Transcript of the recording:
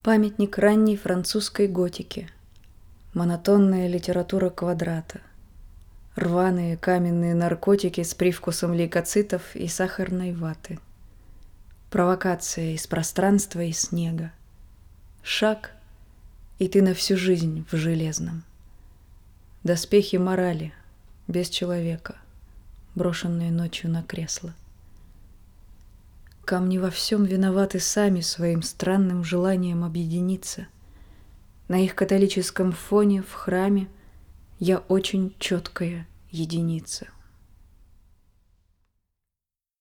Памятник ранней французской готики, монотонная литература квадрата, рваные каменные наркотики с привкусом лейкоцитов и сахарной ваты, провокация из пространства и снега, шаг, и ты на всю жизнь в железном, доспехи морали, без человека, брошенные ночью на кресло. Камни во всем виноваты сами своим странным желанием объединиться. На их католическом фоне в храме я очень четкая единица.